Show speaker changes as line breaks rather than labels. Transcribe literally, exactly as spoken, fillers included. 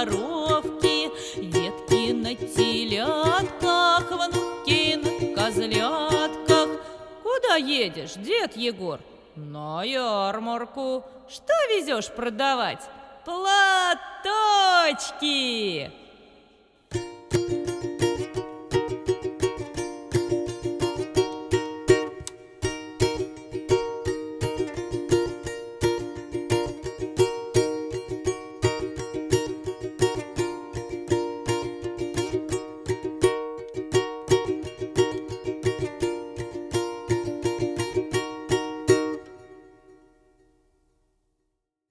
коровки, детки на телятках, внуки на козлятках. Куда едешь, дед Егор? На ярмарку. Что везешь продавать? Платочки!